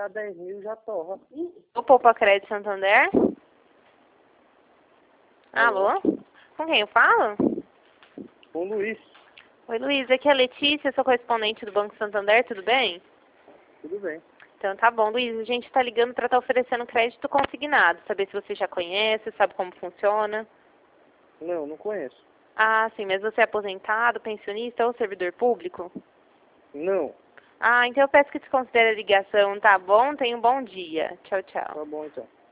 pagar 10 mil já torra. O Poupa Crédito Santander? Alô? Alô? Com quem eu falo? Com o Luiz. Oi, Luiz. Aqui é a Letícia, sou correspondente do Banco Santander, tudo bem? Tudo bem. Então tá bom, Luiz. A gente está ligando para estar oferecendo crédito consignado. Saber se você já conhece, sabe como funciona. Não, não conheço. Ah, sim, mas você é aposentado, pensionista ou servidor público? Não. Ah, então eu peço que desconsidere a ligação, tá bom? Tenha um bom dia. Tchau, tchau. Tá bom então.